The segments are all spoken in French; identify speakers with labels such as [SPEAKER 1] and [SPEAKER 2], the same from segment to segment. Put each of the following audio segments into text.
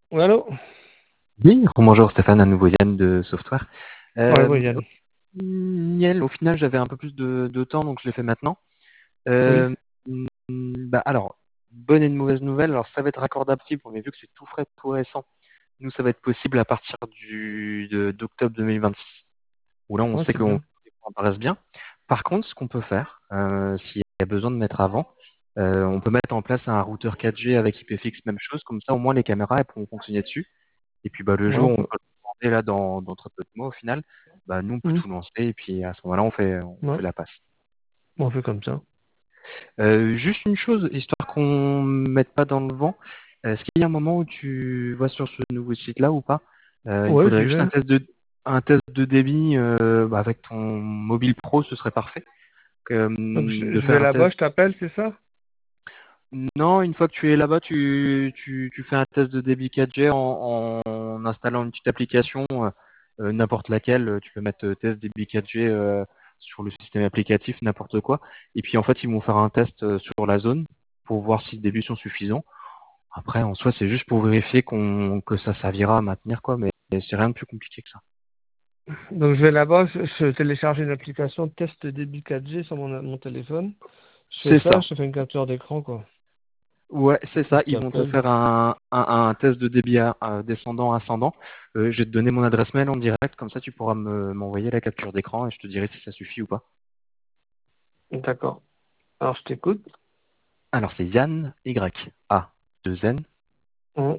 [SPEAKER 1] Ouais, allô?
[SPEAKER 2] Oui, bonjour Stéphane, à nouveau Yann de Software.
[SPEAKER 1] Ouais,
[SPEAKER 2] Euh,
[SPEAKER 1] ouais, Yann.
[SPEAKER 2] Niel, au final, j'avais un peu plus de temps, donc je l'ai fait maintenant.
[SPEAKER 1] Oui.
[SPEAKER 2] Euh, alors, bonne et une mauvaise nouvelle. Alors, ça va être raccordable fibre, mais vu que c'est tout frais, tout récent, nous, ça va être possible à partir d'octobre 2026, où là, on
[SPEAKER 1] Ouais,
[SPEAKER 2] sait
[SPEAKER 1] c'est
[SPEAKER 2] qu'on
[SPEAKER 1] bien.
[SPEAKER 2] apparaisse bien. Par contre, ce qu'on peut faire, s'il y a besoin de mettre avant, on peut mettre en place un routeur 4G avec IPFX, même chose, comme ça, au moins, les caméras, elles pourront fonctionner dessus. Et puis le
[SPEAKER 1] Ouais,
[SPEAKER 2] jour
[SPEAKER 1] on
[SPEAKER 2] où on
[SPEAKER 1] peut.
[SPEAKER 2] peut le commander là dans très peu de mois au final, nous on peut
[SPEAKER 1] Hmm.
[SPEAKER 2] tout lancer et puis à ce moment-là on fait
[SPEAKER 1] Ouais,
[SPEAKER 2] la passe.
[SPEAKER 1] bon, on fait comme ça.
[SPEAKER 2] Juste une chose, histoire qu'on ne mette pas dans le vent, est-ce qu'il y a un moment où tu vas sur ce nouveau site-là ou pas? Il me
[SPEAKER 1] Ouais, j'y
[SPEAKER 2] faudrait juste
[SPEAKER 1] vais.
[SPEAKER 2] un test de débit avec ton mobile pro, ce serait parfait.
[SPEAKER 1] Donc,
[SPEAKER 2] De
[SPEAKER 1] je vais
[SPEAKER 2] faire un
[SPEAKER 1] là-bas,
[SPEAKER 2] test.
[SPEAKER 1] je t'appelle, c'est ça?
[SPEAKER 2] Non, une fois que tu es là-bas, tu fais un test de débit 4G en installant une petite application, n'importe laquelle. Tu peux mettre test débit 4G sur le système applicatif, n'importe quoi. Et puis en fait, ils vont faire un test sur la zone pour voir si les débits sont suffisants. Après, en soi, c'est juste pour vérifier que ça servira à maintenir, quoi, mais c'est rien de plus compliqué que ça.
[SPEAKER 1] Donc, je vais là-bas, je télécharge une application test débit 4G sur mon téléphone. Je fais
[SPEAKER 2] C'est
[SPEAKER 1] ça,
[SPEAKER 2] ça.
[SPEAKER 1] je te fais une capture d'écran, quoi.
[SPEAKER 2] Ouais, c'est
[SPEAKER 1] Et
[SPEAKER 2] ça.
[SPEAKER 1] je
[SPEAKER 2] Ils vont te
[SPEAKER 1] t'appelle.
[SPEAKER 2] faire un test de débit descendant, ascendant. Je vais te donner mon adresse mail en direct, comme ça tu pourras m'envoyer la capture d'écran et je te dirai si ça suffit ou pas.
[SPEAKER 1] D'accord. Alors, je t'écoute.
[SPEAKER 2] Alors c'est Yann, Y-A, 2N,
[SPEAKER 1] Hmm.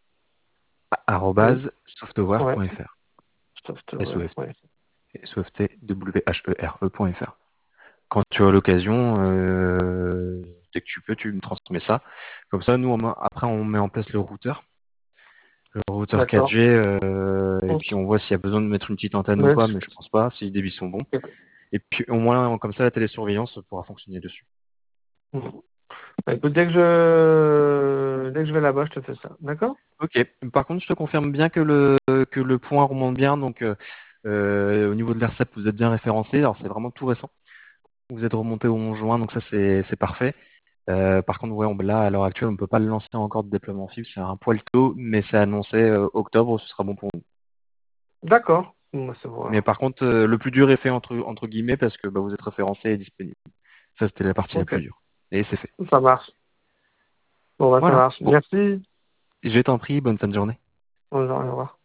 [SPEAKER 1] Oui.
[SPEAKER 2] arrobase
[SPEAKER 1] Ouais.
[SPEAKER 2] software.fr.
[SPEAKER 1] Software.
[SPEAKER 2] S-O-F,
[SPEAKER 1] Ouais.
[SPEAKER 2] S-O-F-T-W-H-E-R-E.fr. Quand tu as l'occasion, dès que tu peux, tu me transmets ça. Comme ça, nous, après, on met en place le routeur
[SPEAKER 1] D'accord.
[SPEAKER 2] 4G, et
[SPEAKER 1] Hmm.
[SPEAKER 2] puis on voit s'il y a besoin de mettre une petite antenne ou
[SPEAKER 1] Ouais,
[SPEAKER 2] pas, mais je pense pas, si les débits sont bons. Et puis au moins, comme ça, la télésurveillance pourra fonctionner dessus.
[SPEAKER 1] hmm. Bah, écoute, dès que je vais là-bas, je te fais ça. D'accord?
[SPEAKER 2] Ok. Par contre, je te confirme bien que le point remonte bien. Donc, au niveau de l'ARCEP, vous êtes bien référencé. Alors, c'est vraiment tout récent. Vous êtes remonté au 11 juin, donc ça, c'est parfait. Par contre, ouais, là, à l'heure actuelle, on ne peut pas le lancer encore de déploiement fibre. C'est un poil tôt, mais c'est annoncé octobre. Ce sera bon pour nous.
[SPEAKER 1] D'accord. Bon, bah, c'est bon,
[SPEAKER 2] Mais
[SPEAKER 1] alors.
[SPEAKER 2] par contre, le plus dur est fait entre guillemets parce que vous êtes référencé et disponible. Ça, c'était la partie la
[SPEAKER 1] Ok.
[SPEAKER 2] plus dure. Et c'est fait.
[SPEAKER 1] Ça marche. Bon, bah, ça
[SPEAKER 2] Voilà.
[SPEAKER 1] marche.
[SPEAKER 2] Bon,
[SPEAKER 1] Merci.
[SPEAKER 2] je t'en prie. Bonne fin de journée.
[SPEAKER 1] Bonne journée, au revoir.